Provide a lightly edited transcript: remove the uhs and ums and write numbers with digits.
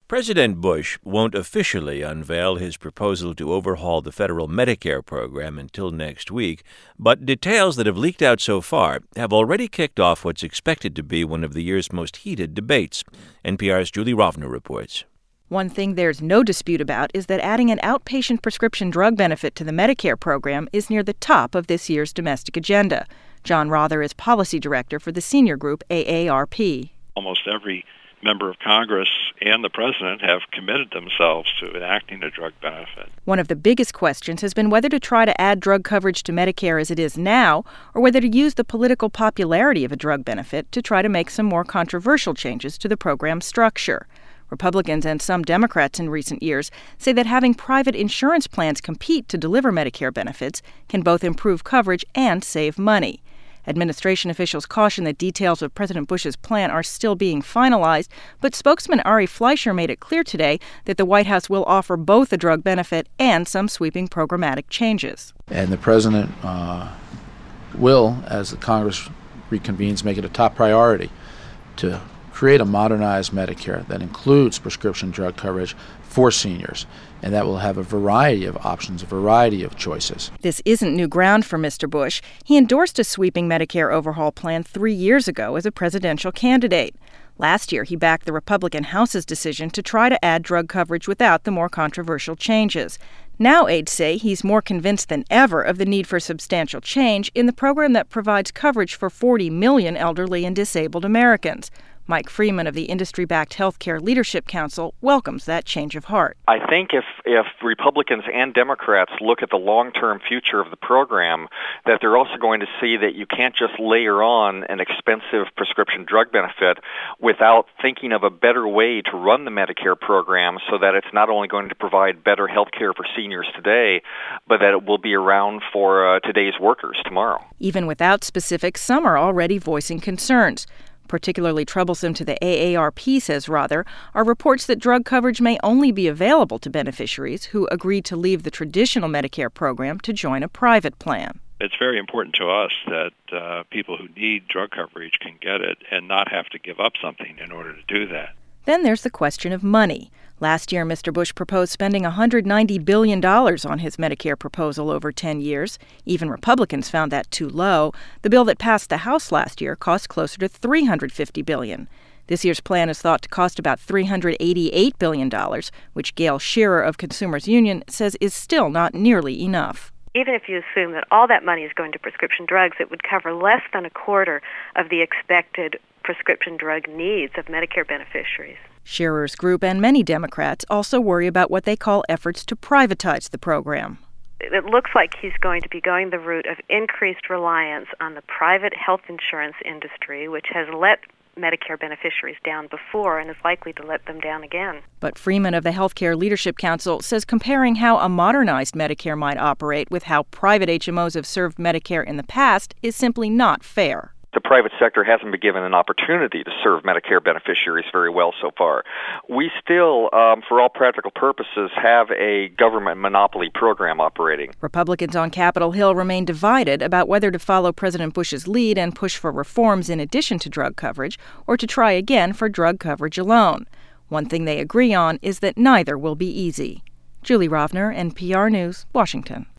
President Bush won't officially unveil his proposal to overhaul the federal Medicare program until next week, but details that have leaked out so far have already kicked off what's expected to be one of the year's most heated debates. NPR's Julie Rovner reports. One thing there's no dispute about is that adding an outpatient prescription drug benefit to the Medicare program is near the top of this year's domestic agenda. John Rother is policy director for the senior group AARP. Almost every member of Congress and the president have committed themselves to enacting a drug benefit. One of the biggest questions has been whether to try to add drug coverage to Medicare as it is now, or whether to use the political popularity of a drug benefit to try to make some more controversial changes to the program's structure. Republicans and some Democrats in recent years say that having private insurance plans compete to deliver Medicare benefits can both improve coverage and save money. Administration officials caution that details of President Bush's plan are still being finalized, but spokesman Ari Fleischer made it clear today that the White House will offer both a drug benefit and some sweeping programmatic changes. And the president will, as the Congress reconvenes, make it a top priority to create a modernized Medicare that includes prescription drug coverage for seniors, and that will have a variety of options, a variety of choices. This isn't new ground for Mr. Bush. He endorsed a sweeping Medicare overhaul plan 3 years ago as a presidential candidate. Last year, he backed the Republican House's decision to try to add drug coverage without the more controversial changes. Now aides say he's more convinced than ever of the need for substantial change in the program that provides coverage for 40 million elderly and disabled Americans. Mike Freeman of the industry-backed Healthcare Leadership Council welcomes that change of heart. I think if Republicans and Democrats look at the long-term future of the program, that they're also going to see that you can't just layer on an expensive prescription drug benefit without thinking of a better way to run the Medicare program so that it's not only going to provide better health care for seniors today, but that it will be around for today's workers tomorrow. Even without specifics, some are already voicing concerns. Particularly troublesome to the AARP, says Rother, are reports that drug coverage may only be available to beneficiaries who agreed to leave the traditional Medicare program to join a private plan. It's very important to us that people who need drug coverage can get it and not have to give up something in order to do that. Then there's the question of money. Last year, Mr. Bush proposed spending $190 billion on his Medicare proposal over 10 years. Even Republicans found that too low. The bill that passed the House last year cost closer to $350 billion. This year's plan is thought to cost about $388 billion, which Gail Shearer of Consumers Union says is still not nearly enough. Even if you assume that all that money is going to prescription drugs, it would cover less than a quarter of the expected prescription drug needs of Medicare beneficiaries. Shearer's group and many Democrats also worry about what they call efforts to privatize the program. It looks like he's going to be going the route of increased reliance on the private health insurance industry, which has let Medicare beneficiaries down before and is likely to let them down again. But Freeman of the Healthcare Leadership Council says comparing how a modernized Medicare might operate with how private HMOs have served Medicare in the past is simply not fair. The private sector hasn't been given an opportunity to serve Medicare beneficiaries very well so far. We still, for all practical purposes, have a government monopoly program operating. Republicans on Capitol Hill remain divided about whether to follow President Bush's lead and push for reforms in addition to drug coverage, or to try again for drug coverage alone. One thing they agree on is that neither will be easy. Julie Rovner, NPR News, Washington.